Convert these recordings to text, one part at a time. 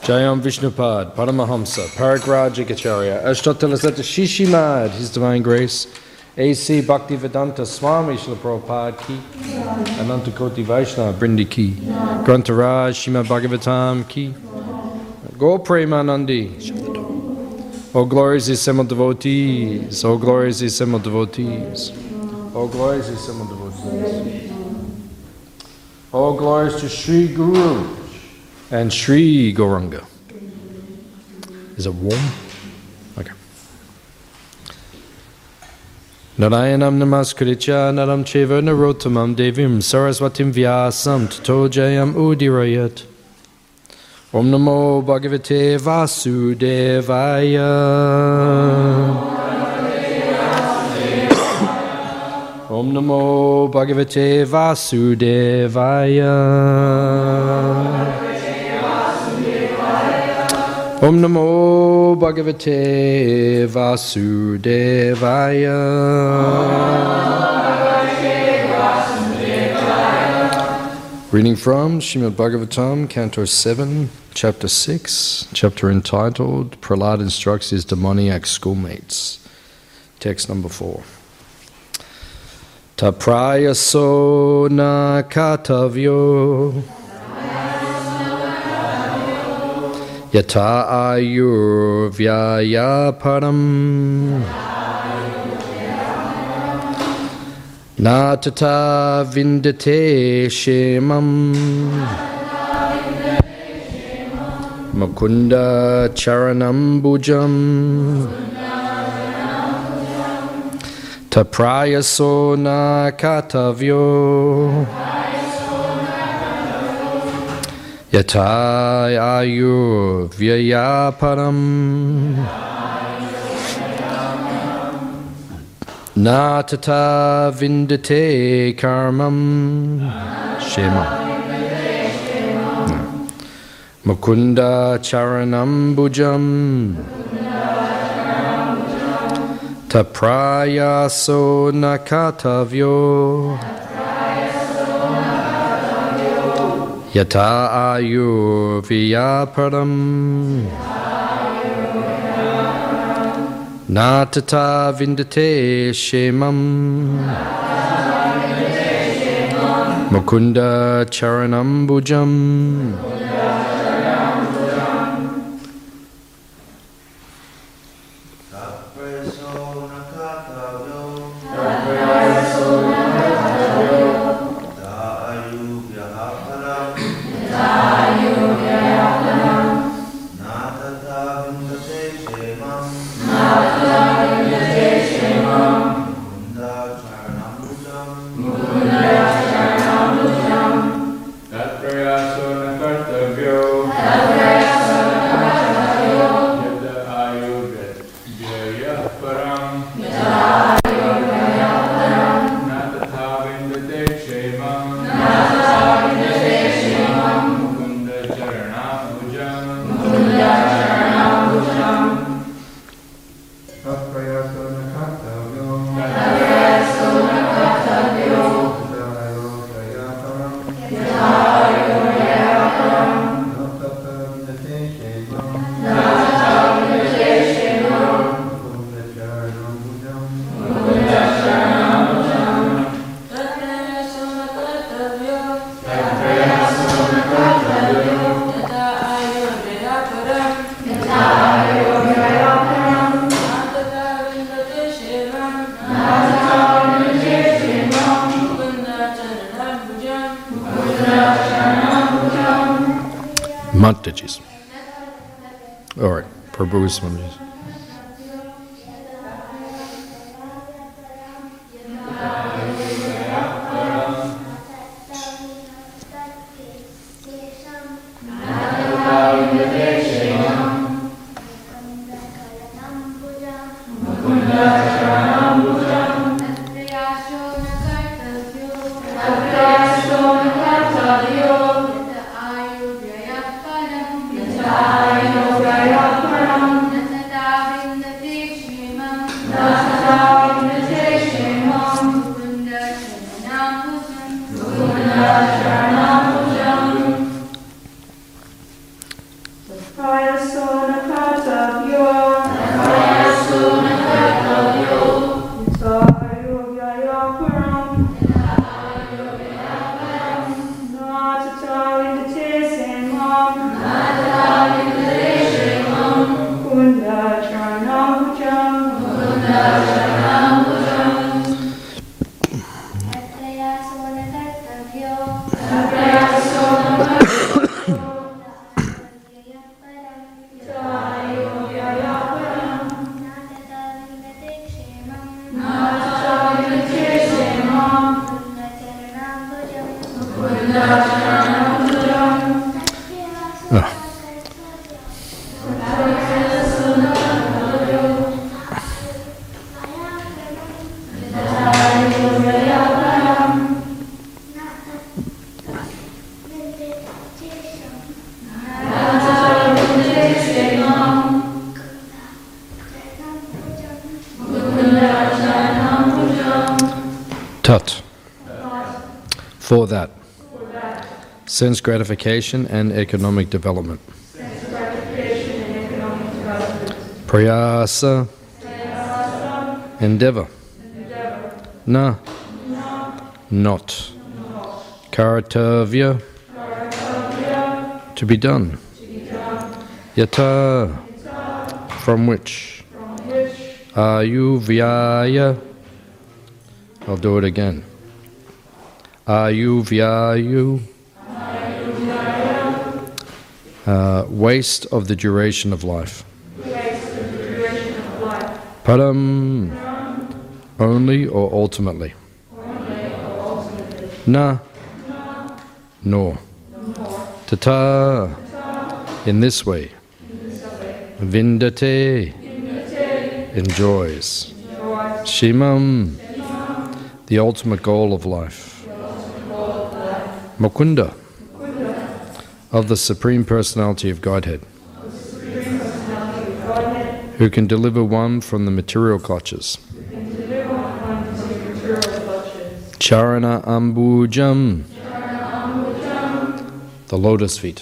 Jayam Vishnupad, Paramahamsa, Paragrajikacharya, Ashtottalasata Shishimad, His Divine Grace, A.C. Bhaktivedanta Swami Srila Prabhupada Ki, Anantakoti Vaishnava Brindi Ki, Grantaraj Srimad Bhagavatam Ki, Go Premanandi. Oh glorious assembled devotees, oh glorious assembled devotees, oh glorious assembled devotees. Oh glorious to Sri Guru and Sri Gauranga. Is it warm? Okay. Narayanam namaskritya naram cheva narottamam devim saraswatim vyasam tato jayam udirayat. Om namo bhagavate vasudevaya. Om namo bhagavate vasudevaya. Om namo bhagavate vasudevaya. Reading from Srimad Bhagavatam, Canto 7, Chapter 6, chapter entitled Prahlad Instructs His Demoniac Schoolmates. Text number 4. Taprayaso na katavyo yata ayur vyaya param na tata vindate shemam Mukunda charanam bhujam taprayaso na katavyo yata ayur vyaya param na tata vindate karmam shema. Mukunda charanam bhujam taprayaso nakatavyo yata ayur vyaparam natata vindate shemam Mukunda charanam bhujam. Mataji's. All right, Prabhu Swami's. Yata Tat. For that. Sense gratification and economic development. Prayasa. Endeavor. Na. Not. Kartavya. To be done. Yata. From which. Ayuvyaya. I'll do it again. Ayuvyayu. Waste of the duration of life. Param. Only or ultimately. Na. Nor. Tata. In this way. Vindate. Enjoys. Shimam. The ultimate goal of life. Mukunda. Of the Supreme Personality of Godhead. Who can deliver one from the material clutches. Charana Ambujam. The lotus feet.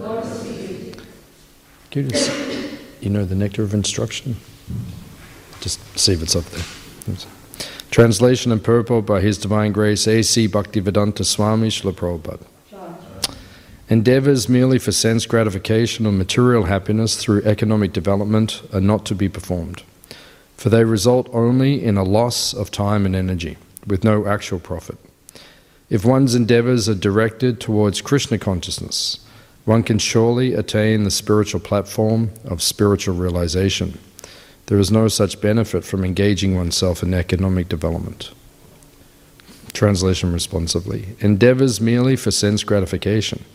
Can you know the nectar of instruction? Just see if it's up there. Translation and purport by His Divine Grace A.C. Bhaktivedanta Swami Srila Prabhupada. Endeavours merely for sense gratification or material happiness through economic development are not to be performed, for they result only in a loss of time and energy, with no actual profit. If one's endeavours are directed towards Krishna consciousness, one can surely attain the spiritual platform of spiritual realization. There is no such benefit from engaging oneself in economic development. Translation responsively. Endeavours merely for sense gratification.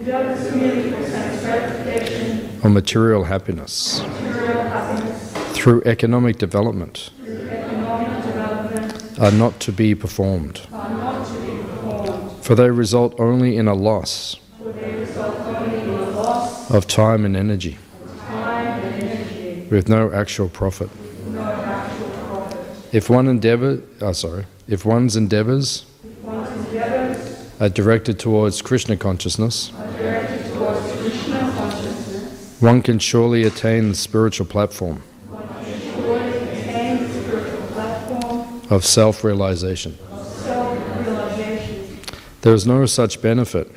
Or material happiness. Through economic development. Are not to be performed. For they result only in a loss of time and energy. With no actual profit. If one's endeavours are directed towards Krishna consciousness, one can surely attain the spiritual platform of self-realization. There is no such benefit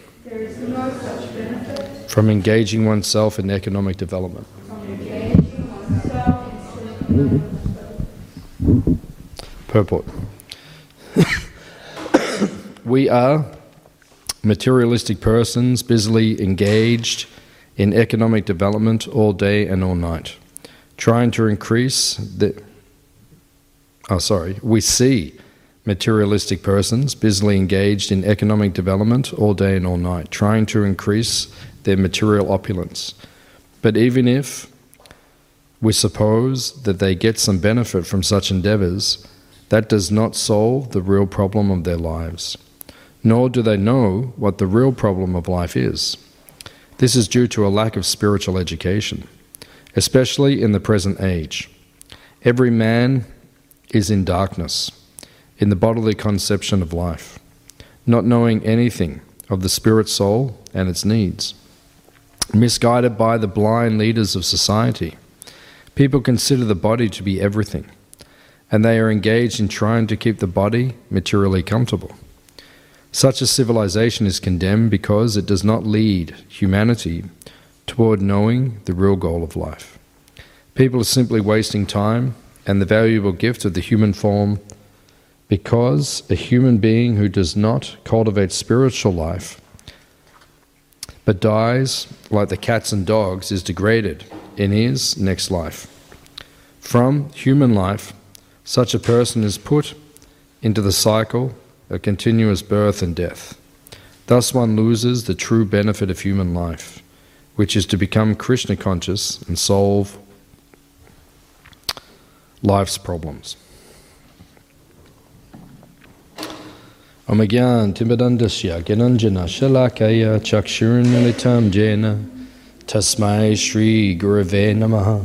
from engaging oneself in economic development. Purport. We are materialistic persons busily engaged in economic development all day and all night, trying to increase the... we see materialistic persons busily engaged in economic development all day and all night, trying to increase their material opulence. But even if we suppose that they get some benefit from such endeavours, that does not solve the real problem of their lives, nor do they know what the real problem of life is. This is due to a lack of spiritual education, especially in the present age. Every man is in darkness, in the bodily conception of life, not knowing anything of the spirit soul and its needs. Misguided by the blind leaders of society, people consider the body to be everything, and they are engaged in trying to keep the body materially comfortable. Such a civilization is condemned because it does not lead humanity toward knowing the real goal of life. People are simply wasting time and the valuable gift of the human form, because a human being who does not cultivate spiritual life but dies like the cats and dogs is degraded in his next life. From human life, such a person is put into the cycle of continuous birth and death. Thus one loses the true benefit of human life, which is to become Krishna conscious and solve life's problems. Omagyan Timbadandasya Gananjana Shalakaya Chakshurunmilitam Jena Tasmai Shri Gurave Namaha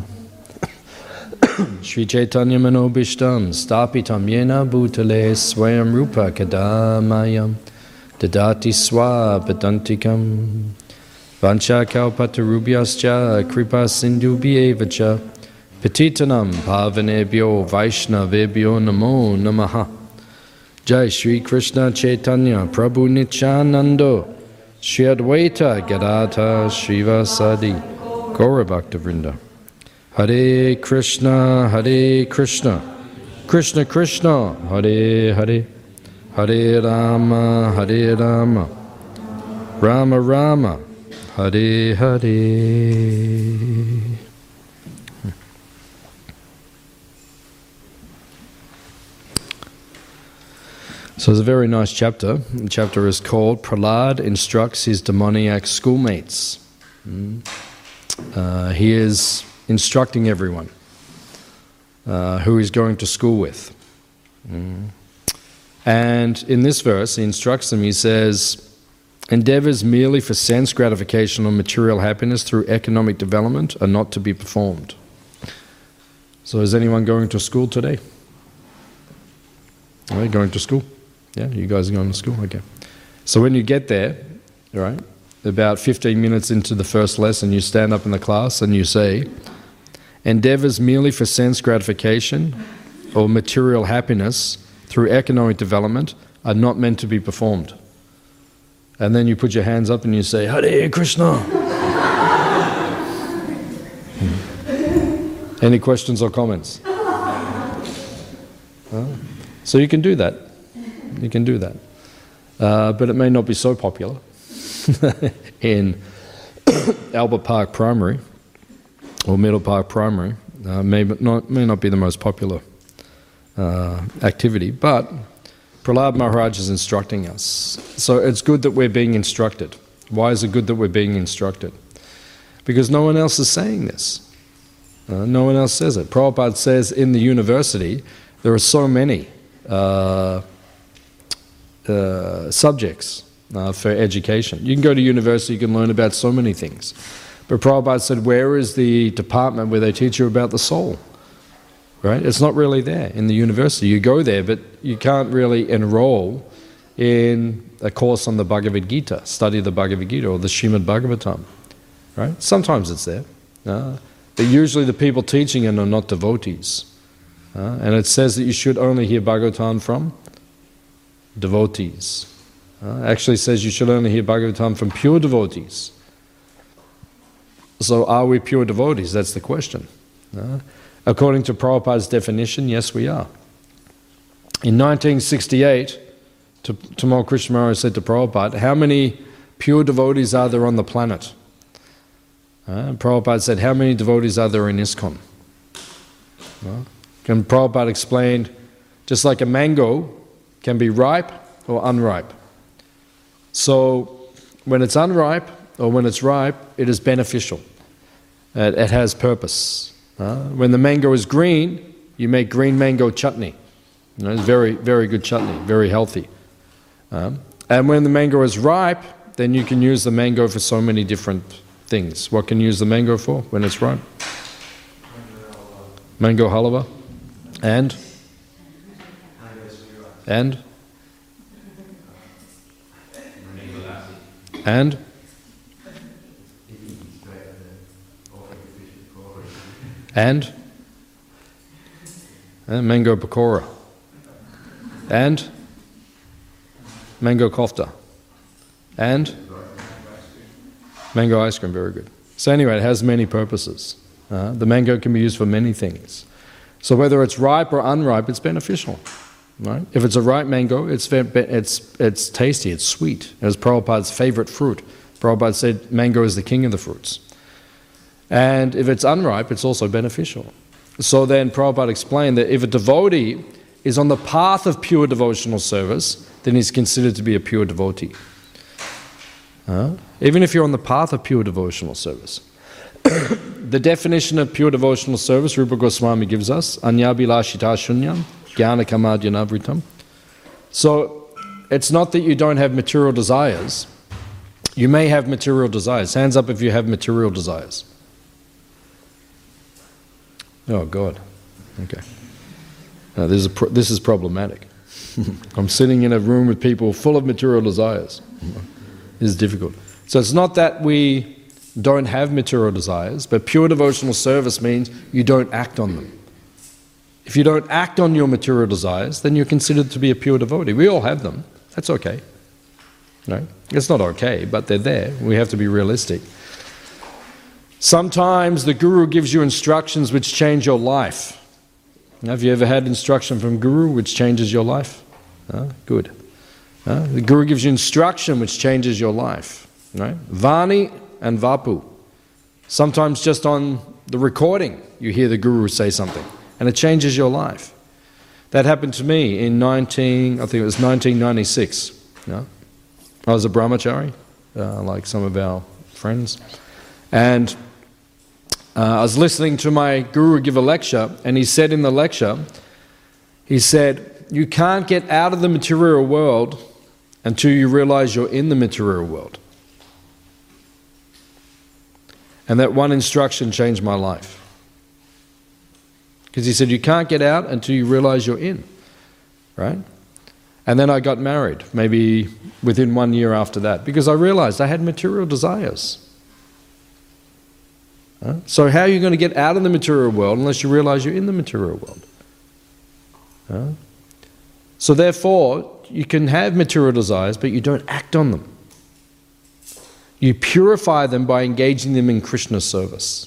Shri Chaitanya Manobishtam Stapitam Yena Bhutale Swayam Rupa Kadamayam Dadati Swa Padantikam Vancha Kalpatarubhyascha Kripa Sindhu Bhyevacha Patitanam Pavanebhyo Vaishnavebhyo Namo Namaha Jai Shri Krishna Chaitanya Prabhu Nityanando Shri Advaita Gadadhar Shrivasadi Gaura Bhakta Vrinda Hare Krishna Krishna Krishna Hare Hare Hare Rama Rama Rama Hare Hare. So it's a very nice chapter. The chapter is called Prahlad Instructs His Demoniac Schoolmates. He is instructing everyone who he's going to school with. And in this verse, he instructs them, he says, endeavors merely for sense gratification or material happiness through economic development are not to be performed. So is anyone going to school today? Are you going to school? Yeah, you guys are going to school? Okay. So when you get there, right, about 15 minutes into the first lesson, you stand up in the class and you say, endeavors merely for sense gratification or material happiness through economic development are not meant to be performed. And then you put your hands up and you say, Hare Krishna. Any questions or comments? So you can do that. You can do that. But it may not be so popular in Albert Park Primary or Middle Park Primary. May not be the most popular activity, but Prahlad Maharaj is instructing us. So it's good that we're being instructed. Why is it good that we're being instructed? Because no one else is saying this. No one else says it. Prabhupada says in the university there are so many subjects for education. You can go to university, you can learn about so many things. But Prabhupada said, where is the department where they teach you about the soul? Right? It's not really there in the university. You go there, but you can't really enroll in a course on the Bhagavad Gita, study the Bhagavad Gita or the Srimad Bhagavatam. Right? Sometimes it's there. But usually the people teaching it are not devotees. And it says that you should only hear Bhagavatam from devotees. Actually says you should only hear Bhagavatam from pure devotees. So are we pure devotees? That's the question. According to Prabhupada's definition, yes we are. In 1968, Tamal Krishna Maharaj said to Prabhupada, how many pure devotees are there on the planet? Prabhupada said, how many devotees are there in ISKCON? And Prabhupada explained, just like a mango can be ripe or unripe. So when it's unripe or when it's ripe, it is beneficial. It has purpose. When the mango is green, you make green mango chutney. It's very, very good chutney, very healthy. And when the mango is ripe, then you can use the mango for so many different things. What can you use the mango for when it's ripe? Mango halwa. And? And? And? And mango pakora. And mango kofta. And mango ice cream, very good. So anyway, it has many purposes. The mango can be used for many things. So whether it's ripe or unripe, it's beneficial. Right? If it's a ripe mango, it's tasty, it's sweet. It was Prabhupada's favorite fruit. Prabhupada said mango is the king of the fruits. And if it's unripe, it's also beneficial. So then Prabhupada explained that if a devotee is on the path of pure devotional service, then he's considered to be a pure devotee. Even if you're on the path of pure devotional service. The definition of pure devotional service, Rupa Goswami gives us, Anyabhilashita shunyam, jnana kamadyanavritam. So, it's not that you don't have material desires. You may have material desires. Hands up if you have material desires. Oh, God. Okay. Now, this is problematic. I'm sitting in a room with people full of material desires. This is difficult. So it's not that we don't have material desires, but pure devotional service means you don't act on them. If you don't act on your material desires, then you're considered to be a pure devotee. We all have them. That's okay. Right? It's not okay, but they're there. We have to be realistic. Sometimes the Guru gives you instructions which change your life. Have you ever had instruction from Guru which changes your life? Good. The Guru gives you instruction which changes your life. Right? Vani and Vapu. Sometimes just on the recording you hear the Guru say something and it changes your life. That happened to me in 1996. I was a brahmachari, like some of our friends. And I was listening to my Guru give a lecture, and he said in the lecture, he said, you can't get out of the material world until you realize you're in the material world. And that one instruction changed my life. Because he said, you can't get out until you realize you're in. Right? And then I got married, maybe within 1 year after that, because I realized I had material desires. So how are you going to get out of the material world unless you realize you're in the material world? So therefore, you can have material desires, but you don't act on them. You purify them by engaging them in Krishna service.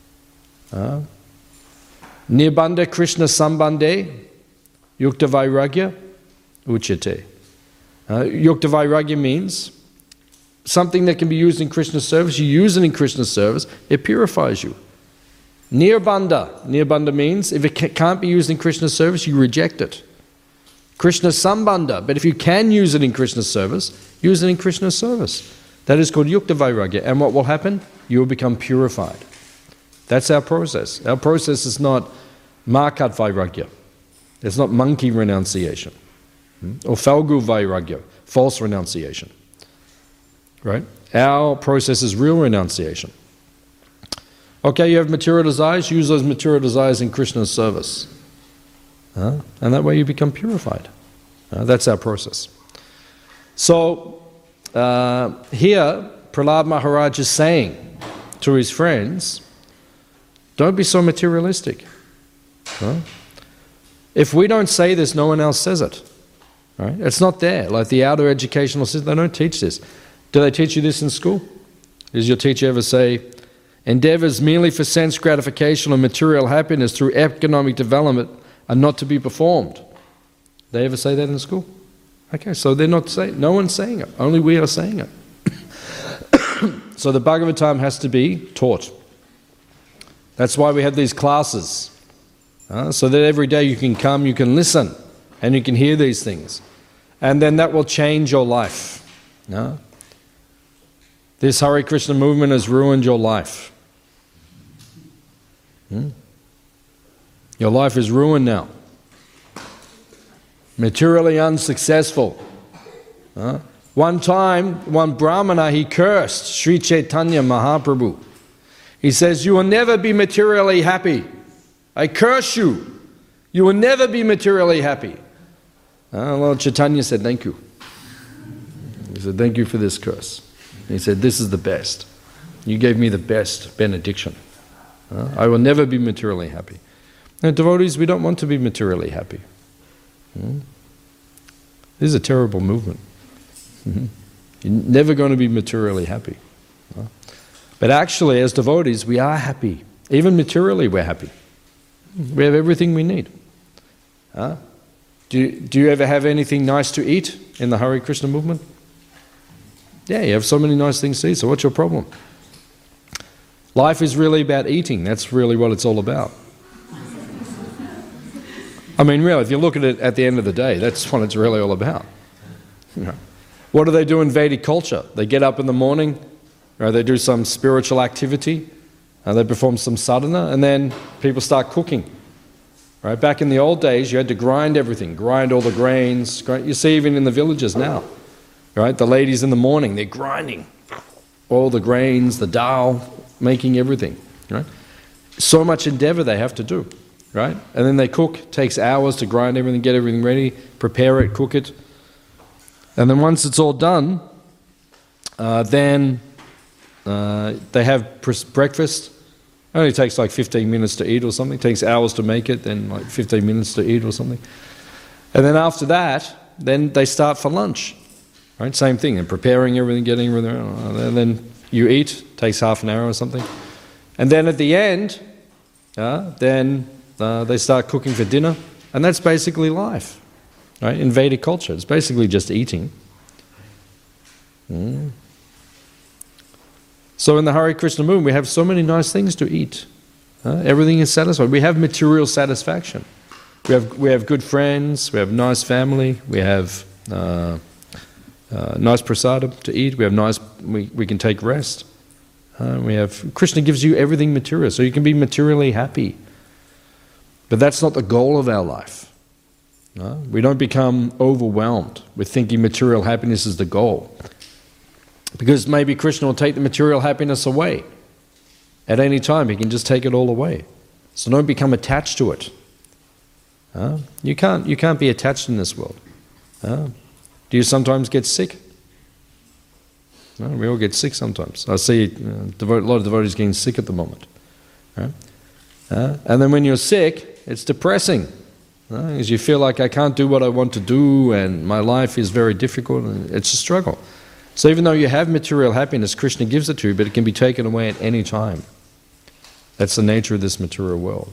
Nirbandha Krishna sambandhe yukta vairagya uchyate. Yukta vairagya means something that can be used in Krishna service. You use it in Krishna service, it purifies you. Nirbandha. Nirbandha means if it can't be used in Krishna service, you reject it. Krishna sambandha. But if you can use it in Krishna service, use it in Krishna service. That is called yukta vairagya. And what will happen? You will become purified. That's our process. Our process is not markat vairagya. It's not monkey renunciation. Or falgu vairagya, false renunciation. Right? Our process is real renunciation. Okay, you have material desires, use those material desires in Krishna's service. And that way you become purified. That's our process. So, here, Prahlad Maharaj is saying to his friends, don't be so materialistic. If we don't say this, no one else says it. Right? It's not there. Like the outer educational system, they don't teach this. Do they teach you this in school? Does your teacher ever say, endeavors merely for sense gratification or material happiness through economic development are not to be performed? They ever say that in school? Okay, so they're not saying, no one's saying it. Only we are saying it. So the Bhagavatam has to be taught. That's why we have these classes. So that every day you can come, you can listen, and you can hear these things. And then that will change your life. This Hare Krishna movement has ruined your life. Your life is ruined now. Materially unsuccessful. One time, one Brahmana, he cursed Sri Chaitanya Mahaprabhu. He says, you will never be materially happy. I curse you. You will never be materially happy. Lord Chaitanya said, thank you. He said, thank you for this curse. He said, this is the best. You gave me the best benediction. I will never be materially happy. Now, devotees, we don't want to be materially happy. This is a terrible movement. You're never going to be materially happy. But actually, as devotees, we are happy. Even materially, we're happy. We have everything we need. Do you ever have anything nice to eat in the Hare Krishna movement? Yeah, you have so many nice things to eat, so what's your problem? Life is really about eating. That's really what it's all about. I mean, really, if you look at it at the end of the day, that's what it's really all about. What do they do in Vedic culture? They get up in the morning, right? They do some spiritual activity, they perform some sadhana, and then people start cooking. Right? Back in the old days, you had to grind everything, grind all the grains. You see even in the villages now, right? The ladies in the morning, they're grinding all the grains, the dal, making everything, right? So much endeavor they have to do, right? And then they cook. Takes hours to grind everything, get everything ready, prepare it, cook it. And then once it's all done, then they have breakfast. It only takes like 15 minutes to eat or something. It takes hours to make it, then like 15 minutes to eat or something. And then after that, then they start for lunch. Right? Same thing, and preparing everything, getting everything. And then you eat, takes half an hour or something. And then at the end, they start cooking for dinner. And that's basically life. Right? In Vedic culture, it's basically just eating. So in the Hare Krishna movement, we have so many nice things to eat. Everything is satisfied. We have material satisfaction. We have good friends. We have nice family. We have nice prasadam to eat. We have we can take rest. Krishna gives you everything material, so you can be materially happy. But that's not the goal of our life. We don't become overwhelmed with thinking material happiness is the goal. Because maybe Krishna will take the material happiness away. At any time, he can just take it all away. So don't become attached to it. You can't be attached in this world. Do you sometimes get sick? We all get sick sometimes. I see a lot of devotees getting sick at the moment. And then when you're sick, it's depressing. Because you feel like I can't do what I want to do and my life is very difficult and it's a struggle. So even though you have material happiness, Krishna gives it to you, but it can be taken away at any time. That's the nature of this material world.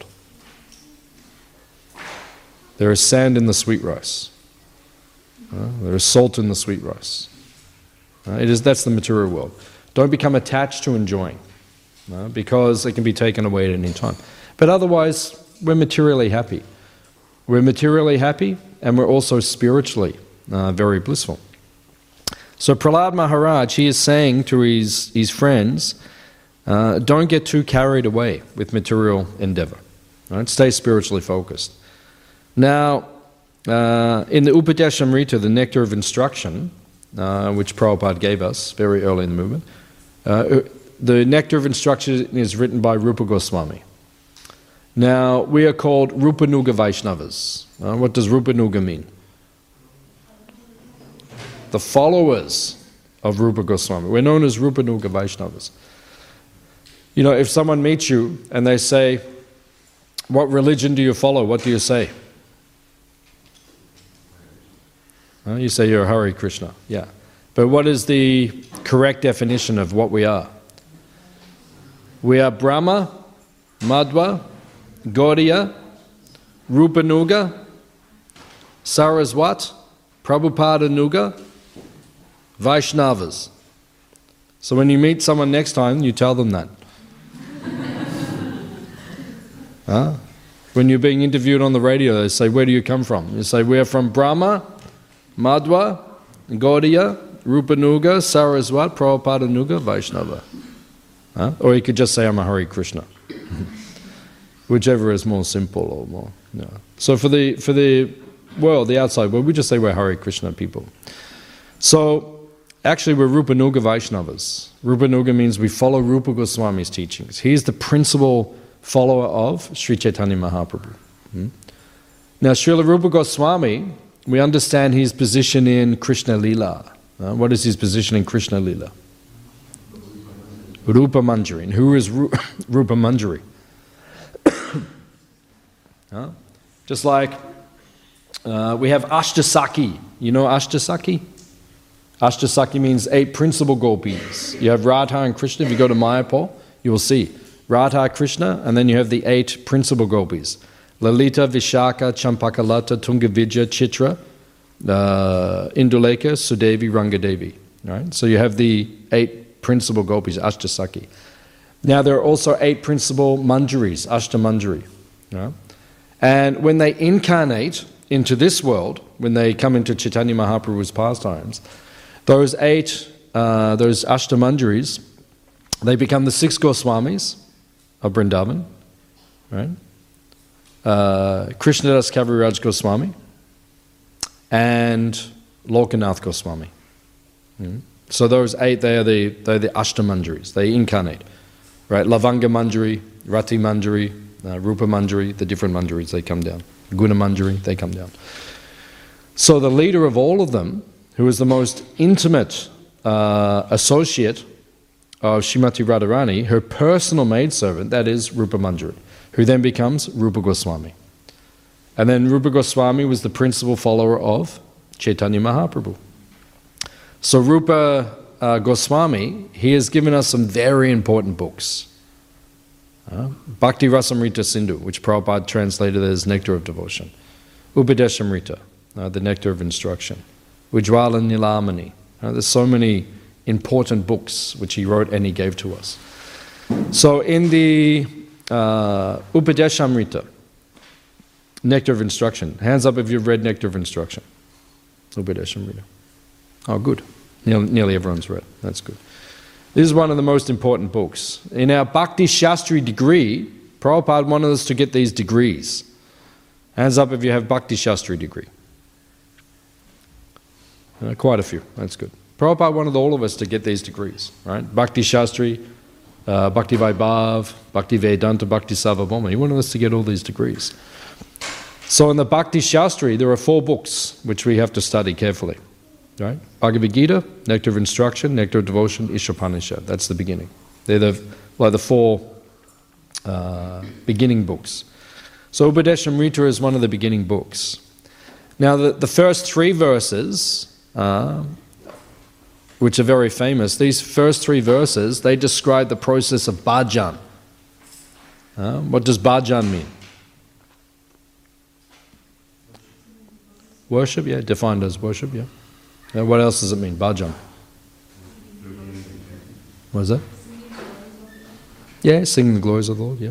There is sand in the sweet rice. There is salt in the sweet rice. That's the material world. Don't become attached to enjoying, because it can be taken away at any time. But otherwise, we're materially happy. We're materially happy, and we're also spiritually very blissful. So Prahlad Maharaj, he is saying to his friends, don't get too carried away with material endeavor. Right? Stay spiritually focused. Now, in the Upadeshamrita, the nectar of instruction, which Prabhupada gave us very early in the movement, the nectar of instruction is written by Rupa Goswami. Now, we are called Rupanuga Vaishnavas. What does Rupanuga mean? The followers of Rupa Goswami. We're known as Rupanuga Vaishnavas. You know, if someone meets you and they say, what religion do you follow? What do you say? You say you're a Hare Krishna. Yeah. But what is the correct definition of what we are? We are Brahma, Madhva, Gaudiya, Rupanuga, Saraswat, Prabhupada Nuga, Vaishnavas. So when you meet someone next time, you tell them that. When you're being interviewed on the radio, they say, where do you come from? You say, we're from Brahma, Madhva, Gaudiya, Rupanuga, Saraswat, Prabhupada Nuga, Vaishnava. Or you could just say, I'm a Hare Krishna. Whichever is more simple or more. No. So for the world, the outside world, we just say we're Hare Krishna people. So actually we're Rupanuga Vaishnavas. Rupanuga means we follow Rupa Goswami's teachings. He's the principal follower of Sri Chaitanya Mahaprabhu. Now Srila Rupa Goswami, we understand his position in Krishna Lila. What is his position in Krishna Lila? Rupa Manjari. And who is Rupa Manjari? Just like we have Ashtasaki. You know Ashtasaki? Ashtasaki means 8 principal gopis. You have Radha and Krishna. If you go to Mayapur, you will see Radha, Krishna, and then you have the 8 principal gopis. Lalita, Vishaka, Champakalata, Tungavidya, Chitra, Indulekha, Sudevi, Rangadevi. Right? So you have the 8 principal gopis, Ashtasaki. Now there are also 8 principal manjaris, Ashtamanjari. Right? And when they incarnate into this world, when they come into Chaitanya Mahaprabhu's pastimes, Those Ashtamanjaris, they become the 6 Goswamis of Vrindavan, right? Krishnadas Kaviraj Goswami and Lokanath Goswami. So those 8, they're the Ashtamanjaris. They incarnate, right? Lavanga Manjari, Rati Manjari, Rupa Manjari, the different Manjaris, they come down. Guna Manjari, they come down. So the leader of all of them, who is the most intimate associate of Srimati Radharani, her personal maidservant, that is Rupa Manjari, who then becomes Rupa Goswami. And then Rupa Goswami was the principal follower of Chaitanya Mahaprabhu. So Rupa Goswami, he has given us some very important books. Bhakti Rasamrita Sindhu, which Prabhupada translated as Nectar of Devotion. Upadeshamrita, the Nectar of Instruction. Ujjvala Nilamani. There's so many important books which he wrote and he gave to us. So in the Upadeshamrita, Nectar of Instruction. Hands up if you've read Nectar of Instruction. Upadeshamrita. Oh, good. Nearly everyone's read. That's good. This is one of the most important books. In our Bhakti Shastri degree, Prabhupada wanted us to get these degrees. Hands up if you have Bhakti Shastri degree. Quite a few. That's good. Prabhupada wanted all of us to get these degrees, right? Bhakti Shastri, Bhakti Vaibhav, Bhakti Vedanta, Bhakti Sarvabhauma. He wanted us to get all these degrees. So in the Bhakti Shastri, there are 4 books which we have to study carefully. Right? Bhagavad Gita, Nectar of Instruction, Nectar of Devotion, Ishopanishad. That's the beginning. They're the 4 beginning books. So Upadeshamrita is one of the beginning books. Now the first 3 verses, which are very famous, these first 3 verses, they describe the process of bhajan. What does bhajan mean? Worship, yeah, defined as worship, yeah. Now, what else does it mean? Bhajan. What is that? Yeah, singing the glories of the Lord, yeah.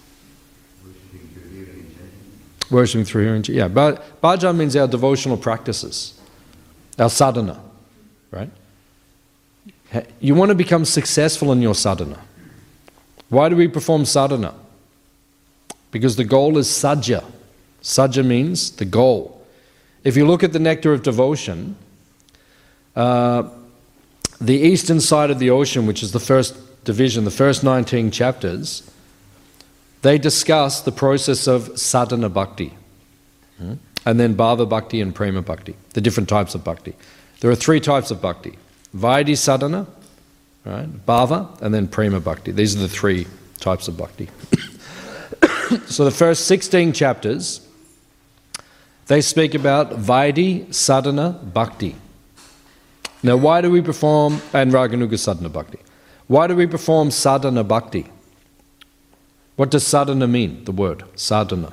Worshipping through hearing. Yeah, bhajan means our devotional practices, our sadhana, right? You want to become successful in your sadhana. Why do we perform sadhana? Because the goal is sajja. Sajja means the goal. If you look at the Nectar of Devotion, the eastern side of the ocean, which is the first division, the first 19 chapters, they discuss the process of sadhana bhakti, and then bhava bhakti and prema bhakti, the different types of bhakti. There are 3 types of bhakti: vaidhi sadhana, right, bhava, and then prema bhakti. These are the 3 types of bhakti. So the first 16 chapters, they speak about vaidhi sadhana bhakti. Now, why do we perform, and Raganuga sadhana bhakti? Why do we perform sadhana bhakti? What does sadhana mean, the word, sadhana?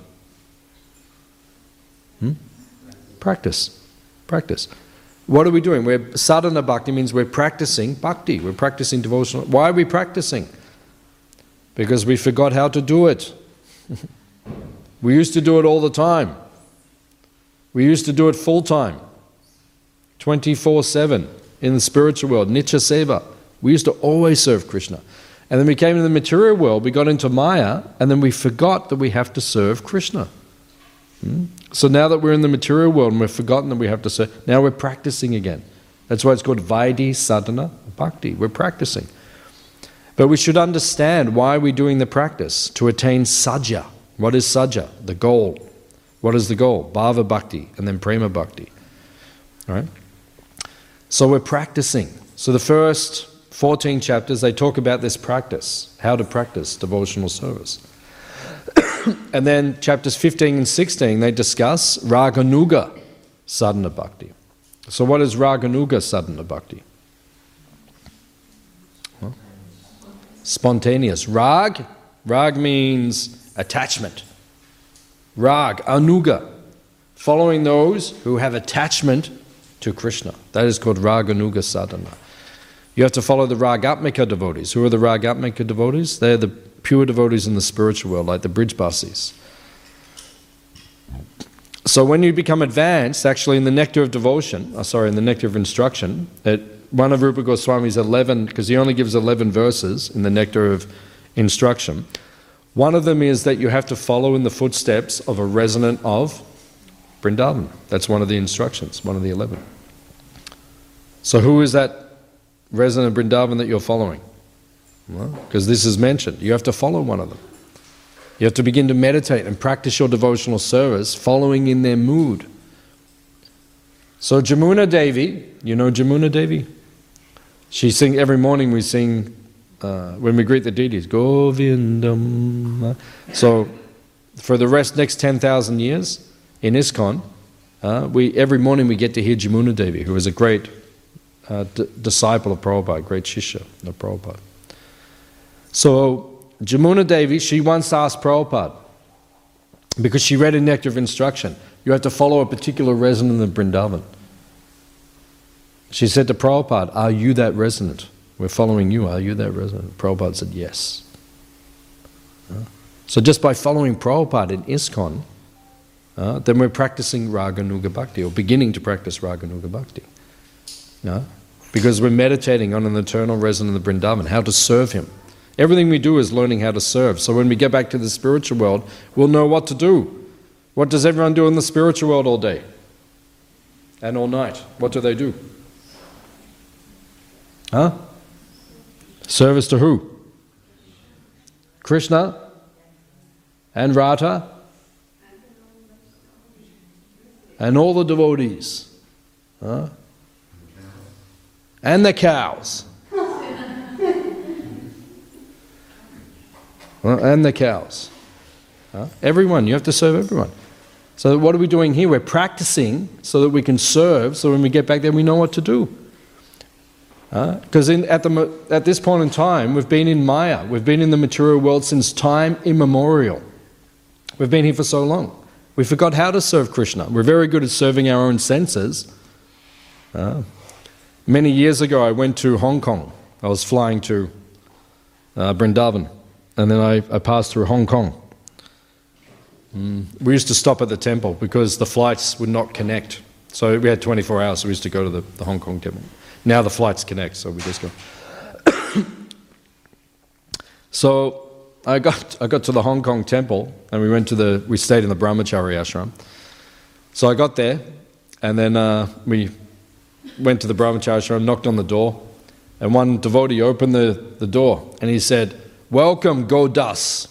Practice. Practice. What are we doing? Sadhana bhakti means we're practicing bhakti. We're practicing devotional. Why are we practicing? Because we forgot how to do it. We used to do it all the time. We used to do it full time. 24/7 in the spiritual world, Nitya Seva. We used to always serve Krishna. And then we came into the material world, we got into Maya, and then we forgot that we have to serve Krishna. So now that we're in the material world and we've forgotten that we have to serve, now we're practicing again. That's why it's called Vaidhi Sadhana Bhakti. We're practicing. But we should understand why we're doing the practice, to attain sajja. What is sajja? The goal. What is the goal? Bhava Bhakti and then Prema Bhakti. All right? So we're practicing. So the first 14 chapters, they talk about this practice, how to practice devotional service. And then chapters 15 and 16, they discuss Raganuga Sadhana Bhakti. So what is Raganuga Sadhana Bhakti? Well, spontaneous. Rag means attachment. Rag, anuga, following those who have attachment to Krishna. That is called Raganuga Sadhana. You have to follow the Ragatmika devotees. Who are the Ragatmika devotees? They're the pure devotees in the spiritual world, like the Brijbasis. So when you become advanced, actually in the nectar of devotion, in the nectar of instruction, one of Rupa Goswami's 11, because he only gives 11 verses in the nectar of instruction, one of them is that you have to follow in the footsteps of a resident of Vrindavan. That's one of the instructions, one of the 11. So who is that resident of Vrindavan that you're following? Well, because this is mentioned. You have to follow one of them. You have to begin to meditate and practice your devotional service following in their mood. So Jamuna Devi, you know Jamuna Devi? Every morning we sing, when we greet the deities, Govindam. So for the next 10,000 years in ISKCON, every morning we get to hear Jamuna Devi, who is a great disciple of Prabhupada, great shishya of Prabhupada. So Jamuna Devi, she once asked Prabhupada, because she read a nectar of instruction, you have to follow a particular resident of Vrindavan. She said to Prabhupada, are you that resident? We're following you, are you that resident? Prabhupada said, yes. So just by following Prabhupada in ISKCON, then we're practicing Raganuga Bhakti, or beginning to practice Raganuga Bhakti. Because we're meditating on an eternal resident of Vrindavan, how to serve him. Everything we do is learning how to serve. So when we get back to the spiritual world, we'll know what to do. What does everyone do in the spiritual world all day? And all night? What do they do? Service to who? Krishna? And Radha? And all the devotees? And the cows? And the cows. Everyone, you have to serve everyone. So what are we doing here? We're practicing so that we can serve, so when we get back there we know what to do. Because at this point in time we've been in Maya, we've been in the material world since time immemorial. We've been here for so long. We forgot how to serve Krishna. We're very good at serving our own senses. Many years ago I went to Hong Kong. I was flying to Vrindavan. And then I passed through Hong Kong. We used to stop at the temple because the flights would not connect. So we had 24 hours, so we used to go to the Hong Kong temple. Now the flights connect, so we just go. So I got to the Hong Kong temple, and we stayed in the Brahmachari ashram. So I got there, and then we went to the Brahmachari ashram, knocked on the door, and one devotee opened the door, and he said, "Welcome, Godas."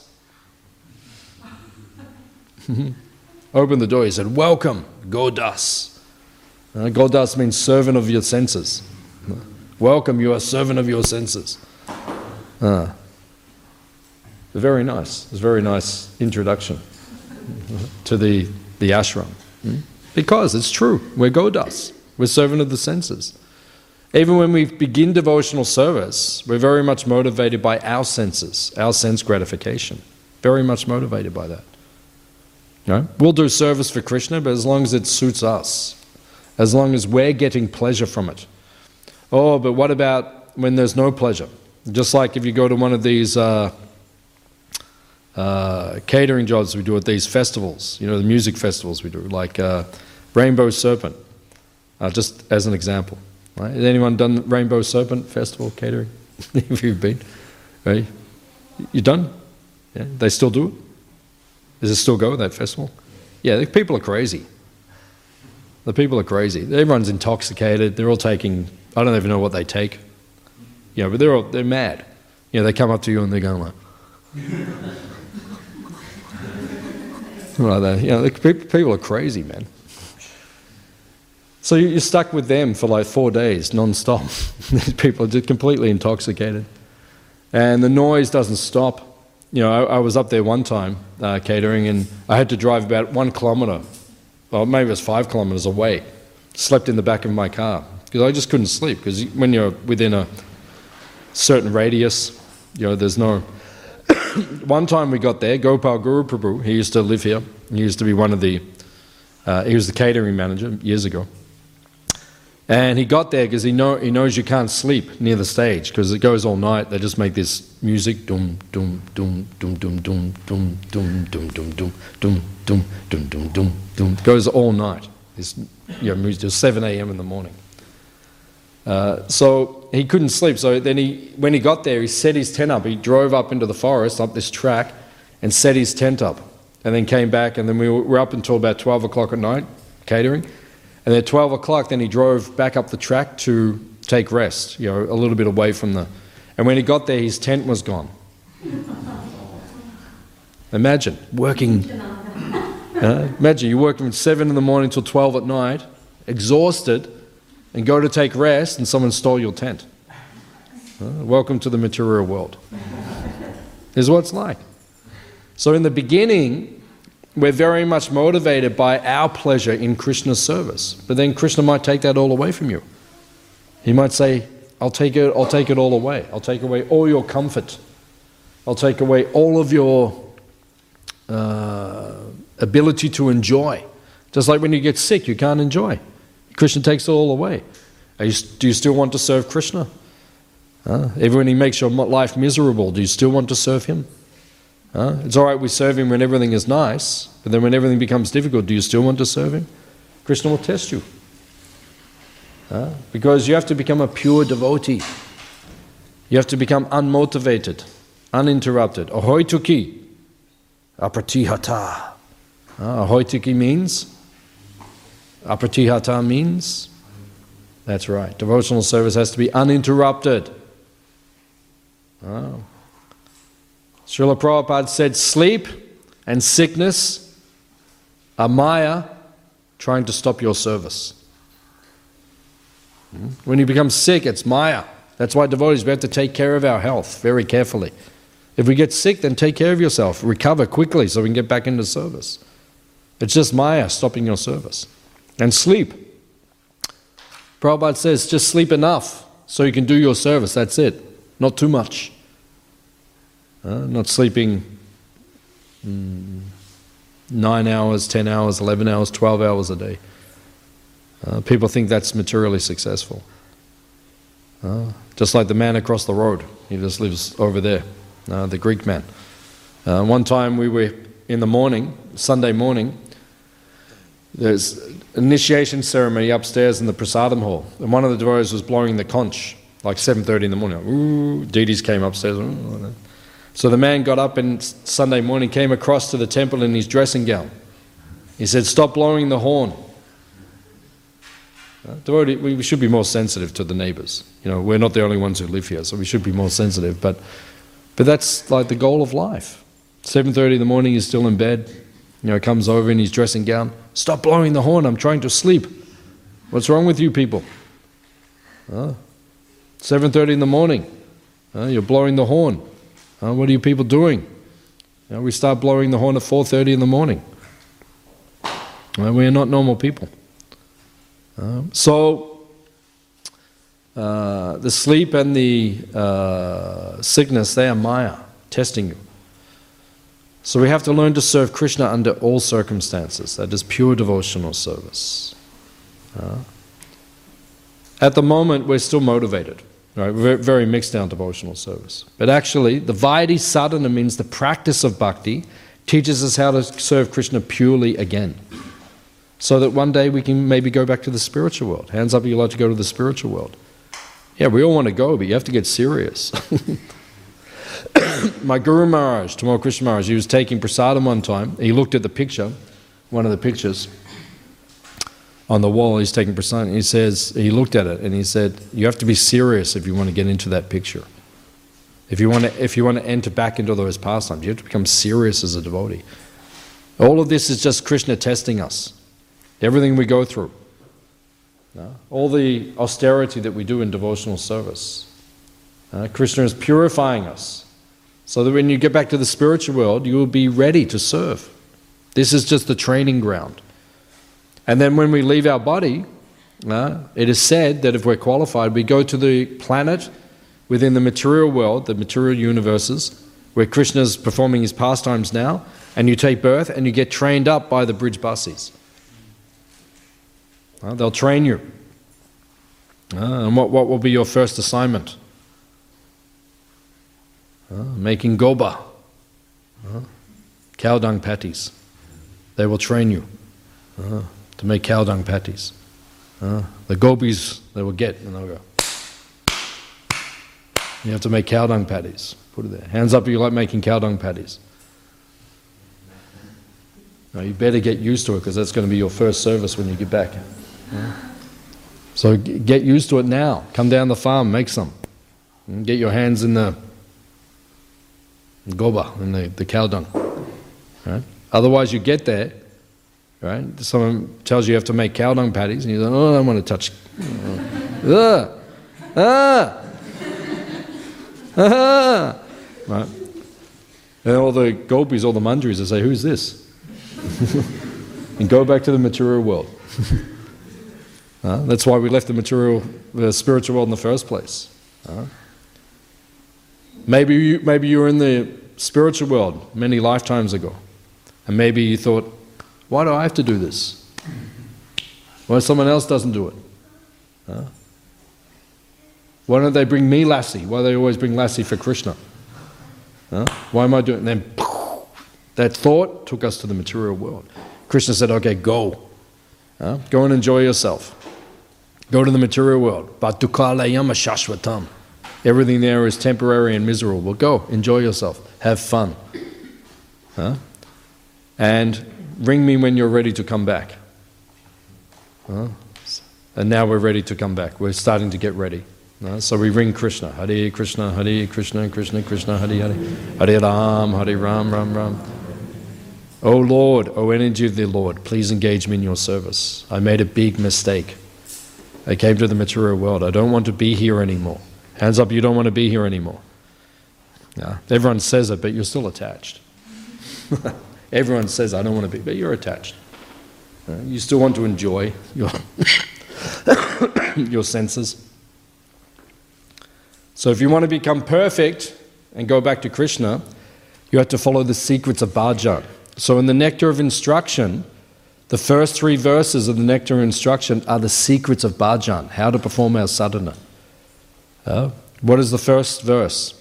Opened the door, he said, "Welcome, Godas." Godas means servant of your senses. Welcome, you are servant of your senses. Very nice. It's a very nice introduction to the ashram. Because it's true, we're Godas. We're servant of the senses. Even when we begin devotional service, we're very much motivated by our senses, our sense gratification. Very much motivated by that. We'll do service for Krishna, but as long as it suits us, as long as we're getting pleasure from it. Oh, but what about when there's no pleasure? Just like if you go to one of these catering jobs we do at these festivals, the music festivals we do, like Rainbow Serpent, just as an example. Right? Has anyone done Rainbow Serpent Festival catering? If you've been, right? You done? Yeah, they still do it? Does it still go, that festival? Yeah, the people are crazy. The people are crazy. Everyone's intoxicated. They're all taking, I don't even know what they take. But they're mad. They come up to you and they're going like that. People are crazy, man. So you're stuck with them for like 4 days, non-stop. These people are just completely intoxicated. And the noise doesn't stop. I was up there one time catering, and I had to drive about 1 kilometre, well maybe it was 5 kilometres away. Slept in the back of my car because I just couldn't sleep, because when you're within a certain radius, there's no... One time we got there, Gopal Guru Prabhu, he used to live here. He used to be one of the... he was the catering manager years ago. And he got there because he knows you can't sleep near the stage because it goes all night. They just make this music, dum dum dum dum dum dum dum dum dum dum dum dum dum dum dum dum dum. Goes all night. This music till 7 a.m. in the morning. So he couldn't sleep. So then when he got there, he set his tent up. He drove up into the forest, up this track, and set his tent up. And then came back, and then we were up until about 12 o'clock at night, catering. And at 12 o'clock, then he drove back up the track to take rest, a little bit away from the... And when he got there, his tent was gone. Imagine, working... imagine, you're working from 7 in the morning till 12 at night, exhausted, and go to take rest, and someone stole your tent. Welcome to the material world. This is what it's like. So in the beginning... we're very much motivated by our pleasure in Krishna's service. But then Krishna might take that all away from you. He might say, I'll take it all away. I'll take away all your comfort. I'll take away all of your ability to enjoy. Just like when you get sick, you can't enjoy. Krishna takes it all away. Do you still want to serve Krishna? Even when he makes your life miserable, do you still want to serve him? It's all right we serve him when everything is nice, but then when everything becomes difficult, do you still want to serve him? Krishna will test you. Because you have to become a pure devotee. You have to become unmotivated, uninterrupted. Ahoituki, apratihata. Ahoituki means, apratihata means, that's right, devotional service has to be uninterrupted. Srila Prabhupada said, sleep and sickness are Maya trying to stop your service. When you become sick, it's Maya. That's why devotees, we have to take care of our health very carefully. If we get sick, then take care of yourself. Recover quickly so we can get back into service. It's just Maya stopping your service. And sleep. Prabhupada says, just sleep enough so you can do your service. That's it. Not too much. Not sleeping 9 hours, 10 hours, 11 hours, 12 hours a day. People think that's materially successful. Just like the man across the road. He just lives over there, the Greek man. One time we were in the morning, Sunday morning, there's an initiation ceremony upstairs in the prasadam hall. And one of the devotees was blowing the conch, like 7:30 in the morning. Ooh, deities came upstairs. So the man got up and Sunday morning came across to the temple in his dressing gown. He said, stop blowing the horn. We should be more sensitive to the neighbours. We're not the only ones who live here, so we should be more sensitive. But that's like the goal of life. 7:30 in the morning, he's still in bed. Comes over in his dressing gown. Stop blowing the horn, I'm trying to sleep. What's wrong with you people? 7:30 in the morning, you're blowing the horn. What are you people doing? We start blowing the horn at 4:30 in the morning. We are not normal people. So the sleep and the sickness, they are Maya, testing you. So we have to learn to serve Krishna under all circumstances. That is pure devotional service. At the moment, we're still motivated. Right, we're very mixed down devotional service. But actually, the Vaidhi sadhana means the practice of bhakti teaches us how to serve Krishna purely again. So that one day we can maybe go back to the spiritual world. Hands up if you'd like to go to the spiritual world. Yeah, we all want to go, but you have to get serious. My Guru Maharaj, Tamal Krishna Maharaj, he was taking prasadam one time. He looked at the picture, one of the pictures on the wall. He's taking prasadam. He looked at it and he said, you have to be serious if you want to get into that picture. If you want to enter back into those pastimes, you have to become serious as a devotee. All of this is just Krishna testing us. Everything we go through. All the austerity that we do in devotional service. Krishna is purifying us. So that when you get back to the spiritual world, you will be ready to serve. This is just the training ground. And then when we leave our body, it is said that if we're qualified, we go to the planet within the material world, the material universes, where Krishna is performing his pastimes now, and you take birth and you get trained up by the bridge buses. They'll train you. And what will be your first assignment? Making goba, cow dung patties. They will train you to make cow dung patties. The gopis they will get and they'll go. You have to make cow dung patties. Put it there. Hands up if you like making cow dung patties. Now you better get used to it because that's going to be your first service when you get back. So get used to it now. Come down the farm, make some. And get your hands in the goba, in the cow dung. Right? Otherwise you get there, right? Someone tells you have to make cow dung patties and you go, oh, I don't want to touch. Right? And all the gopis, all the manjaris, they say, who's this? And go back to the material world. That's why we left the spiritual world in the first place. Maybe you were in the spiritual world many lifetimes ago, and maybe you thought, why do I have to do this? Why someone else doesn't do it? Why don't they bring me lassi? Why do they always bring lassi for Krishna? Why am I doing it? And then that thought took us to the material world. Krishna said, okay, go. Go and enjoy yourself. Go to the material world. Batukalayama shashvatam. Everything there is temporary and miserable. Well, go, enjoy yourself. Have fun. And ring me when you're ready to come back. And now we're ready to come back. We're starting to get ready. So we ring Krishna. Hare Krishna, Krishna Krishna, Hare Hare. Hare Ram, Ram Ram. O Lord, O energy of the Lord, please engage me in your service. I made a big mistake. I came to the material world. I don't want to be here anymore. Hands up, you don't want to be here anymore. Everyone says it, but you're still attached. Everyone says, I don't want to be, but you're attached. You still want to enjoy your, your senses. So if you want to become perfect and go back to Krishna, you have to follow the secrets of bhajan. So in the Nectar of Instruction, the first 3 verses of the Nectar of Instruction are the secrets of bhajan, how to perform our sadhana. What is the first verse?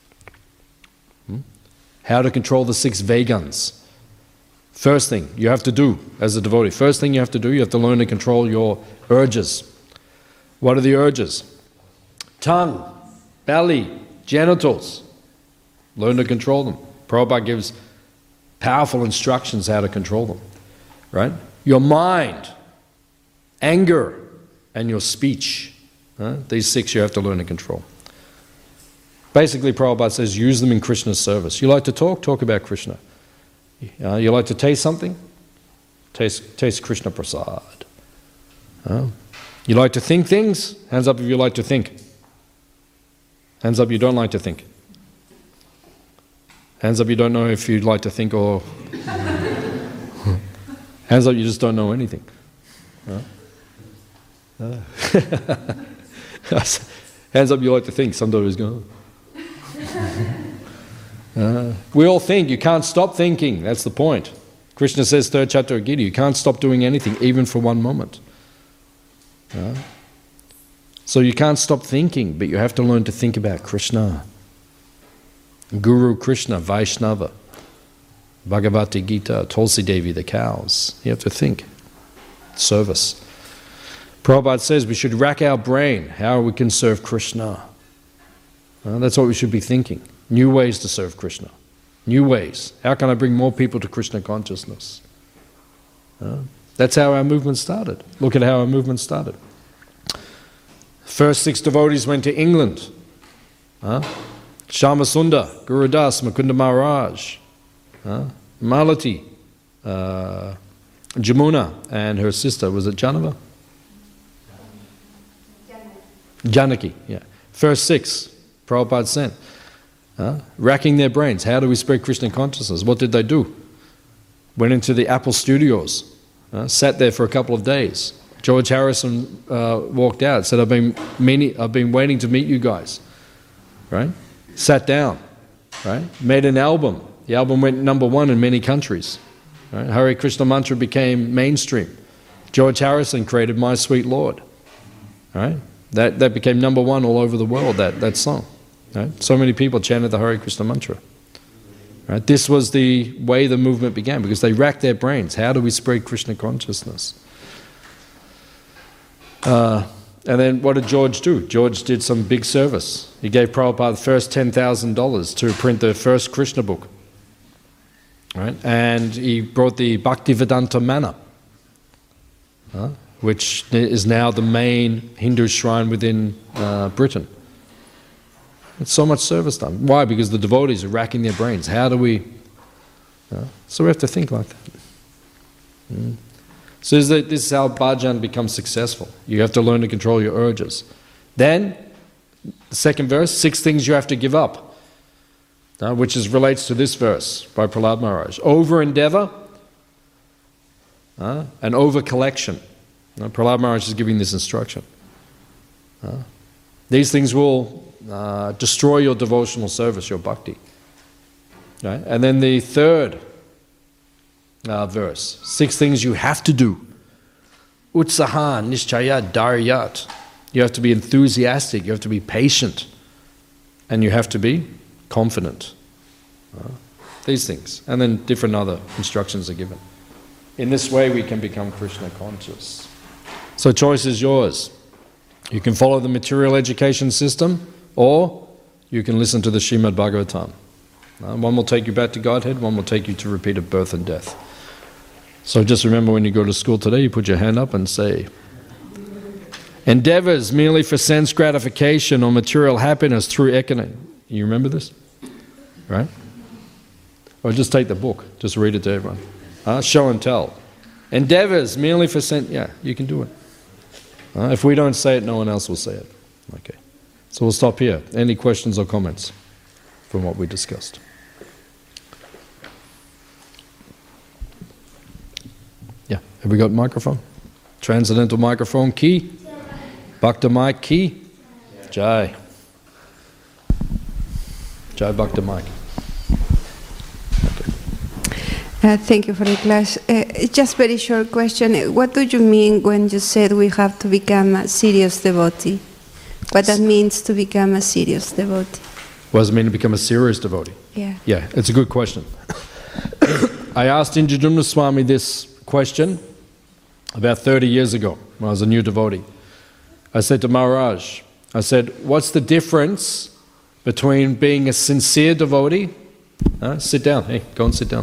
How to control the 6 vegans. First thing you have to do as a devotee, first thing you have to do, you have to learn to control your urges. What are the urges? Tongue, belly, genitals. Learn to control them. Prabhupada gives powerful instructions how to control them. Right? Your mind, anger, and your speech. These 6 you have to learn to control. Basically, Prabhupada says, use them in Krishna's service. You like to talk? Talk about Krishna. You like to taste something? Taste Krishna Prasad. You like to think things? Hands up if you like to think. Hands up you don't like to think. Hands up you don't know if you'd like to think or... Hands up you just don't know anything. Hands up you like to think. Somebody's going... we all think. You can't stop thinking. That's the point. Krishna says, 3rd chapter of Gita, you can't stop doing anything, even for one moment. So you can't stop thinking, but you have to learn to think about Krishna. Guru Krishna, Vaishnava, Bhagavati Gita, Tulsi Devi, the cows. You have to think. Service. Prabhupada says we should rack our brain how we can serve Krishna. That's what we should be thinking. New ways to serve Krishna. New ways. How can I bring more people to Krishna consciousness? That's how our movement started. Look at how our movement started. First 6 devotees went to England. Shamasunda, Gurudas, Mukunda Maharaj, Malati, Jamuna, and her sister, was it Janava? Janaki, yeah. First 6, Prabhupada sent. Racking their brains. How do we spread Krishna consciousness? What did they do? Went into the Apple studios, sat there for a couple of days. George Harrison walked out, said, I've been waiting to meet you guys. Right? Sat down, right? Made an album. The album went #1 in many countries. Right? Hare Krishna mantra became mainstream. George Harrison created My Sweet Lord. Right? That became number one all over the world, that song. Right? So many people chanted the Hare Krishna mantra. Right? This was the way the movement began, because they racked their brains. How do we spread Krishna consciousness? And then what did George do? George did some big service. He gave Prabhupada the first $10,000 to print the first Krishna book. Right? And he brought the Bhaktivedanta Manna, which is now the main Hindu shrine within Britain. It's so much service done. Why? Because the devotees are racking their brains. How do we... So we have to think like that. So this is how bhajan becomes successful. You have to learn to control your urges. Then, the second verse, 6 things you have to give up, which relates to this verse by Prahlad Maharaj. Over-endeavor and over-collection. Prahlad Maharaj is giving this instruction. These things will destroy your devotional service, your bhakti. Right? And then the third verse, 6 things you have to do. Utsaha, nishchaya, daryat. You have to be enthusiastic, you have to be patient, and you have to be confident. These things. And then different other instructions are given. In this way we can become Krishna conscious. So choice is yours. You can follow the material education system, or you can listen to the Srimad Bhagavatam. One will take you back to Godhead, one will take you to repeated birth and death. So just remember, when you go to school today, you put your hand up and say, endeavors merely for sense gratification or material happiness through economic. You remember this? Right? Or just take the book, just read it to everyone. Show and tell. Endeavors merely for sense, yeah, you can do it. If we don't say it, no one else will say it. Okay. So we'll stop here. Any questions or comments from what we discussed? Yeah. Have we got microphone? Transcendental microphone key? Bhakta mic key? Jai. Jai Bhakta mic. Thank you for the class. Just very short question. What do you mean when you said we have to become a serious devotee? What that means to become a serious devotee? What does it mean to become a serious devotee? Yeah. Yeah, it's a good question. I asked Indradyumna Swami this question about 30 years ago when I was a new devotee. I said to Maharaj, I said, what's the difference between being a sincere devotee? Sit down. Hey, go and sit down.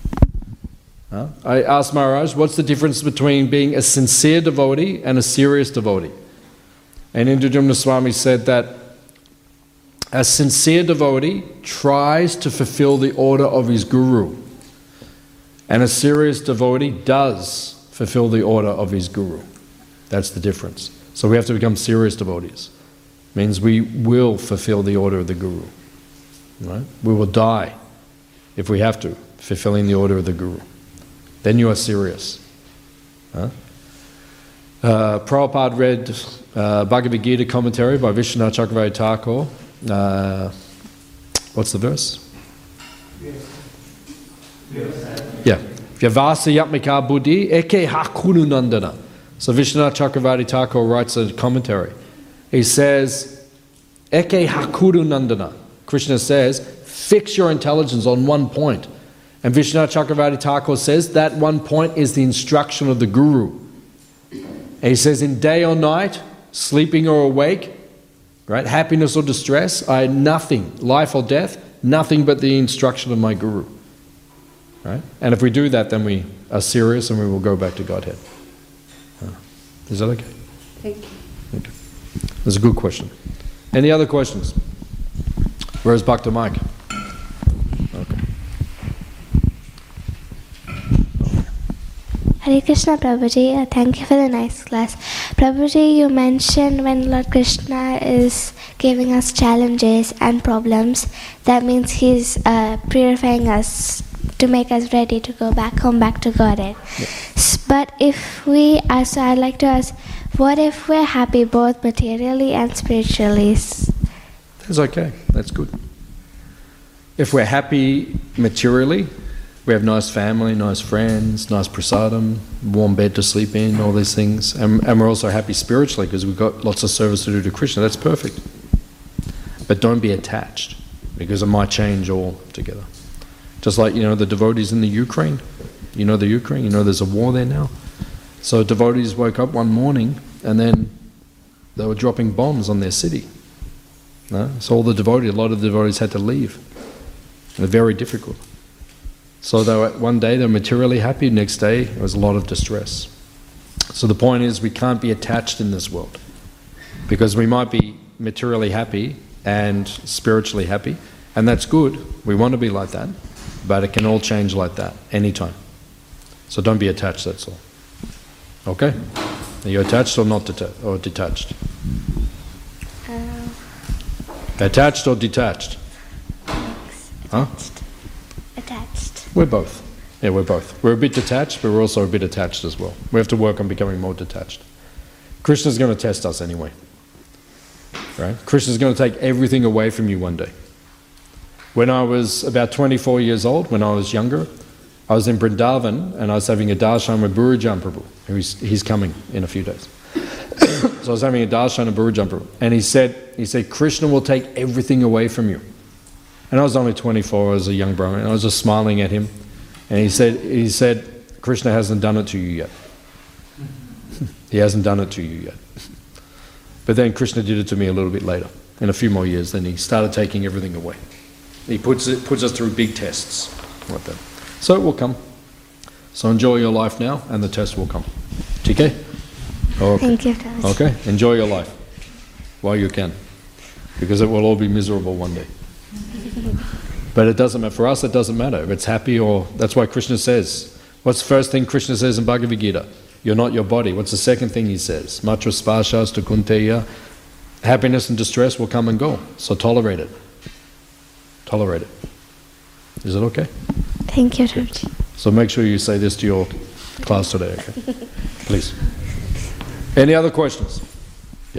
I asked Maharaj, what's the difference between being a sincere devotee and a serious devotee? And Indradyumna Swami said that a sincere devotee tries to fulfill the order of his guru, and a serious devotee does fulfill the order of his guru. That's the difference. So we have to become serious devotees. It means we will fulfill the order of the guru. Right? We will die, if we have to, fulfilling the order of the guru. Then you are serious. Prabhupada read Bhagavad Gita commentary by Vishwanath Chakravarti Thakur. What's the verse? Yeah. Vyavasa yatmika buddhi eke hakunu nandana. So Vishwanath Chakravarti Thakur writes a commentary. He says, eke hakunu nandana. Krishna says, fix your intelligence on one point. And Vishwanath Chakravarti Thakur says that one point is the instruction of the guru. And he says, in day or night, sleeping or awake, right, happiness or distress, I had nothing, life or death, nothing but the instruction of my guru. Right? And if we do that, then we are serious and we will go back to Godhead. Is that okay? Thank you. Okay. That's a good question. Any other questions? Where's Bhakta Mike? Okay. Hare Krishna Prabhuji, thank you for the nice class. Prabhuji, you mentioned when Lord Krishna is giving us challenges and problems, that means He's purifying us to make us ready to go back home, back to Godhead. Yeah. But if we, so I'd like to ask, what if we're happy both materially and spiritually? That's okay, that's good. If we're happy materially, We have nice family, nice friends, nice prasadam, warm bed to sleep in, all these things. And we're also happy spiritually because we've got lots of service to do to Krishna. That's perfect. But don't be attached, because it might change altogether. Just like, the devotees in the Ukraine. You know the Ukraine? You know there's a war there now? So devotees woke up one morning and then they were dropping bombs on their city. No? So a lot of the devotees had to leave. They're very difficult. So one day they were materially happy, next day there was a lot of distress. So the point is, we can't be attached in this world, because we might be materially happy and spiritually happy, and that's good. We want to be like that, but it can all change like that anytime. So don't be attached, that's all. Okay? Are you attached or not detached? Attached or detached? Huh? Attached. We're both. Yeah, we're both. We're a bit detached, but we're also a bit attached as well. We have to work on becoming more detached. Krishna's going to test us anyway. Right? Krishna's going to take everything away from you one day. When I was about 24 years old, when I was younger, I was in Vrindavan and I was having a darshan with Burujan Prabhu. He's coming in a few days. So I was having a darshan with Burujan Prabhu, and he said, Krishna will take everything away from you. And I was only 24, I was a young Brahmin, and I was just smiling at him. And he said, Krishna hasn't done it to you yet. He hasn't done it to you yet. But then Krishna did it to me a little bit later. In a few more years, then he started taking everything away. He puts us through big tests like that. So it will come. So enjoy your life now, and the test will come. Okay? Thank you, Prabhuji. Okay, enjoy your life while you can, because it will all be miserable one day. But it doesn't matter. For us, it doesn't matter if it's happy or... That's why Krishna says... What's the first thing Krishna says in Bhagavad Gita? You're not your body. What's the second thing he says? Matra spashas tu kunteya. Happiness and distress will come and go. So tolerate it. Tolerate it. Is it okay? Thank you, Prabhuji. So make sure you say this to your class today, okay? Please. Any other questions? Yeah.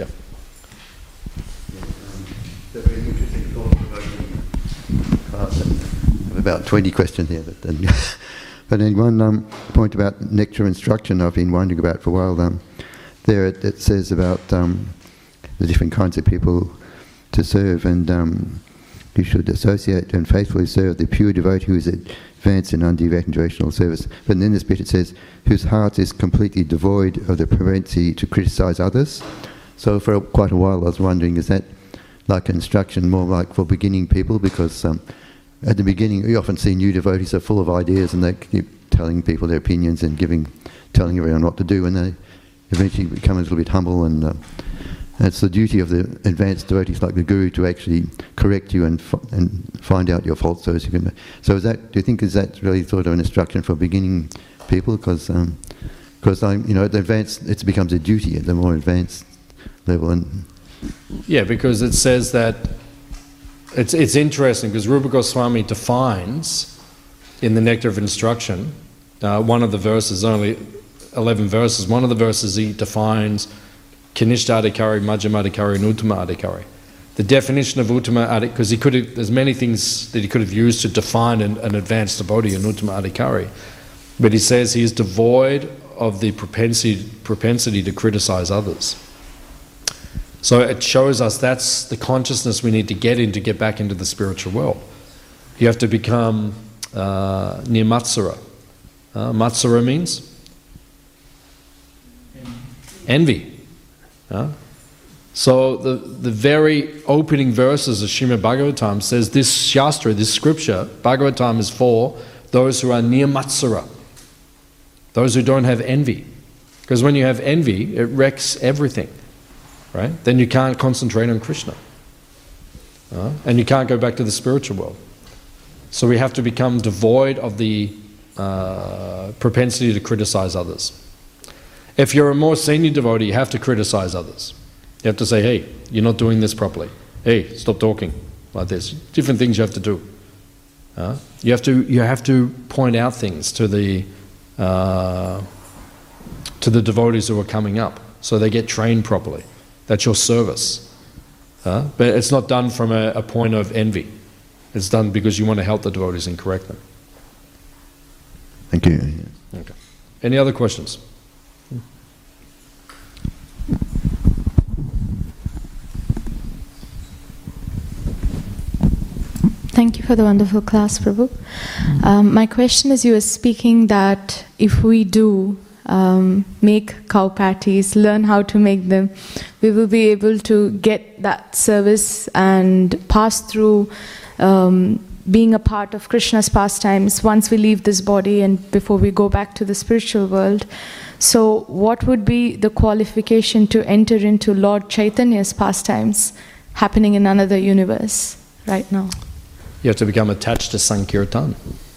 About 20 questions here, but then one point about nectar instruction I've been wondering about for a while. There it says about the different kinds of people to serve, and you should associate and faithfully serve the pure devotee who is advanced in undue devotional service. But in this bit it says, whose heart is completely devoid of the propensity to criticize others. So for quite a while I was wondering, is that like instruction more like for beginning people? Because at the beginning, we often see new devotees are full of ideas and they keep telling people their opinions and telling everyone what to do, and they eventually become a little bit humble, and it's the duty of the advanced devotees like the Guru to actually correct you and find out your faults so as you can... So is that, do you think is that really sort of an instruction for beginning people? Because the advanced, it becomes a duty at the more advanced level. And yeah, because it says that it's interesting because Rupa Goswami defines in the Nectar of Instruction, one of the verses, only 11 verses, one of the verses he defines Kanishta Adhikari, Majjhima Adhikari, and Uttama Adhikari. The definition of Uttama Adhikari, because there's many things that he could have used to define an advanced devotee, an Uttama Adhikari, but he says he is devoid of the propensity to criticize others. So it shows us that's the consciousness we need to get in to get back into the spiritual world. You have to become near Matsura. Matsura means? Envy. So the very opening verses of Srimad Bhagavatam says this Shastra, this scripture, Bhagavatam is for those who are near Matsura, those who don't have envy. Because when you have envy, it wrecks everything. Right? Then you can't concentrate on Krishna. And you can't go back to the spiritual world. So we have to become devoid of the propensity to criticize others. If you're a more senior devotee, you have to criticize others. You have to say, hey, you're not doing this properly. Hey, stop talking like this. Different things you have to do. You have to point out things to the devotees who are coming up so they get trained properly. That's your service. But it's not done from a point of envy. It's done because you want to help the devotees and correct them. Thank you. Okay. Any other questions? Thank you for the wonderful class, Prabhu. My question is, you were speaking that if we do make cow patties, learn how to make them, we will be able to get that service and pass through being a part of Krishna's pastimes once we leave this body and before we go back to the spiritual world. So what would be the qualification to enter into Lord Chaitanya's pastimes happening in another universe right now? You have to become attached to Sankirtan.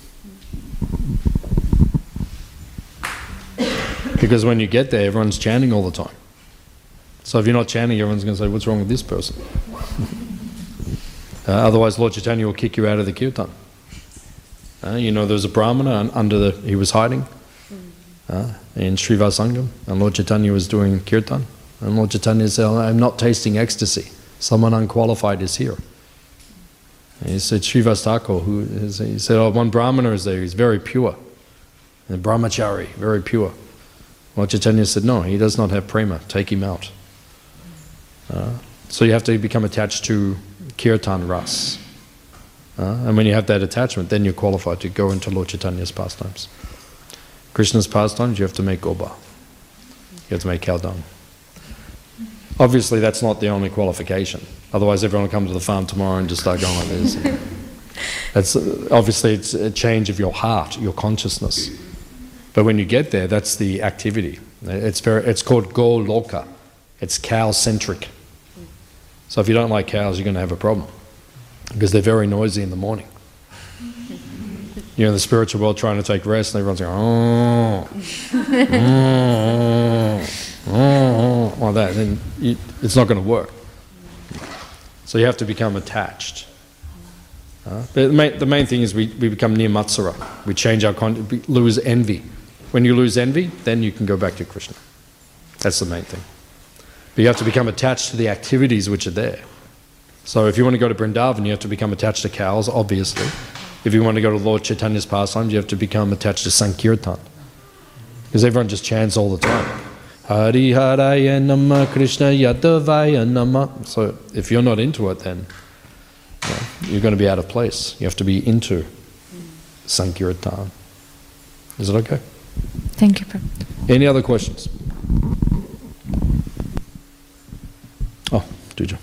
Because when you get there, everyone's chanting all the time. So if you're not chanting, everyone's going to say, what's wrong with this person? Otherwise, Lord Chaitanya will kick you out of the kirtan. You know, there's a brahmana he was hiding in Srivasangam, and Lord Chaitanya was doing kirtan. And Lord Chaitanya said, I'm not tasting ecstasy. Someone unqualified is here. And he said, Srivas Thakur, he said, oh, one brahmana is there, he's very pure. And brahmachari, very pure. Lord Chaitanya said, no, he does not have prema, take him out. So you have to become attached to kirtan ras. And when you have that attachment, then you're qualified to go into Lord Chaitanya's pastimes. Krishna's pastimes, you have to make goba. You have to make cow dung. Obviously, that's not the only qualification. Otherwise, everyone will come to the farm tomorrow and just start going like this. Obviously, it's a change of your heart, your consciousness. But when you get there, that's the activity. It's called Goloka. It's cow-centric. So if you don't like cows, you're going to have a problem. Because they're very noisy in the morning. You're in the spiritual world trying to take rest, and everyone's going, like that. And it's not going to work. So you have to become attached. But the main thing is we become near Matsura. We change our we lose envy. When you lose envy, then you can go back to Krishna. That's the main thing. But you have to become attached to the activities which are there. So if you want to go to Vrindavan, you have to become attached to cows, obviously. If you want to go to Lord Chaitanya's pastimes, you have to become attached to Sankirtan. Because everyone just chants all the time. Hari Haraya Nama Krishna Yadavaya Nama. So if you're not into it, then you're going to be out of place. You have to be into Sankirtan. Is it okay? Thank you, Prabhu. Any other questions? Oh, Duja.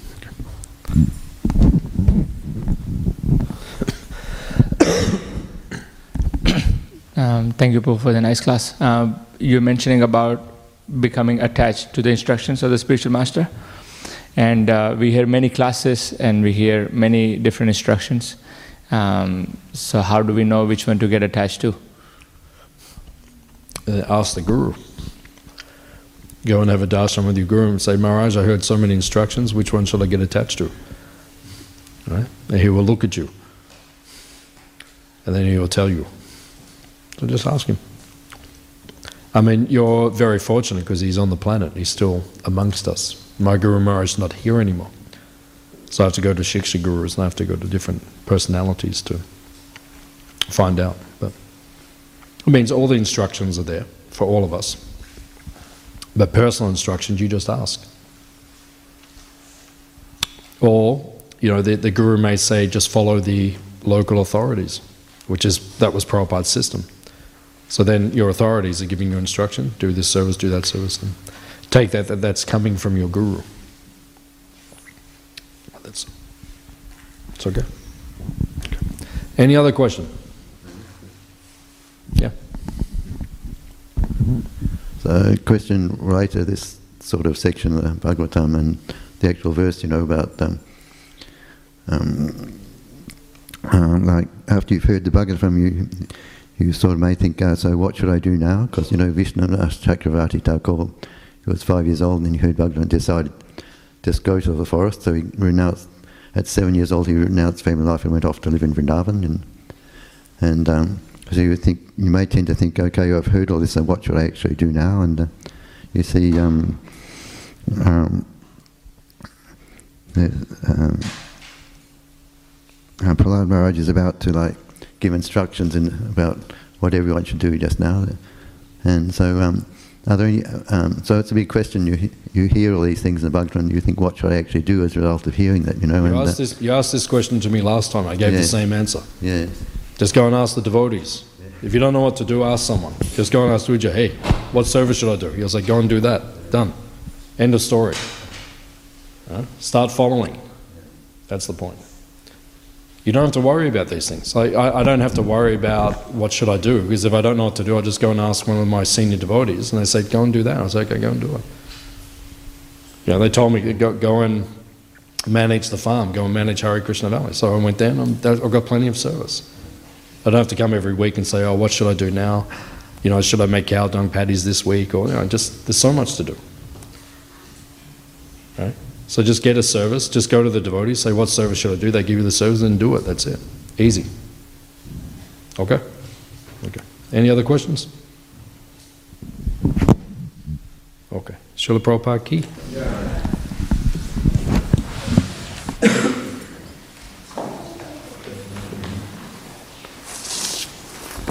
Thank you, Prabhu, for the nice class. You're mentioning about becoming attached to the instructions of the spiritual master. And we hear many classes and we hear many different instructions. So how do we know which one to get attached to? Ask the Guru. Go and have a darshan with your Guru and say, Maharaj, I heard so many instructions, which one shall I get attached to? Right? And he will look at you. And then he will tell you. So just ask him. I mean, you're very fortunate because he's on the planet. He's still amongst us. My Guru Maharaj is not here anymore. So I have to go to Shiksha Gurus and I have to go to different personalities to find out. But it means all the instructions are there for all of us. But personal instructions, you just ask. Or, you know, the Guru may say, just follow the local authorities, that was Prabhupada's system. So then your authorities are giving you instruction, do this service, do that service. And take that's coming from your Guru. It's okay. Any other question? Yeah. So, a question related to this sort of section of the Bhagavatam and the actual verse, you know, about like after you've heard the Bhagavatam, you sort of may think, so what should I do now? Because, you know, Vishnu Chakravarti Thakur, he was 5 years old and he heard Bhagavatam and decided just go to the forest. So he renounced, at 7 years old, he renounced family life and went off to live in Vrindavan. And so you may tend to think, okay, I've heard all this, so what should I actually do now? And you see, Prahlad Maharaj is about to give instructions about what everyone should do just now. And so, are there any? So it's a big question. You hear all these things in the Bhagavatam, and you think, what should I actually do as a result of hearing that? You asked this question to me last time. I gave the same answer. Yeah. Just go and ask the devotees. If you don't know what to do, ask someone. Just go and ask Uja, hey, what service should I do? He was like, go and do that. Done. End of story. Start following. That's the point. You don't have to worry about these things. I don't have to worry about what should I do, because if I don't know what to do, I'll just go and ask one of my senior devotees, and they say, go and do that. I was like, okay, go and do it. They told me, go and manage the farm, go and manage Hare Krishna Valley. So I went down, I've got plenty of service. I don't have to come every week and say, oh, what should I do now? Should I make cow dung patties this week? Or, there's so much to do. Right? So just get a service, just go to the devotees, say, what service should I do? They give you the service and do it, that's it. Easy. Okay? Okay. Any other questions? Okay. Srila Prabhupada ki? Yeah.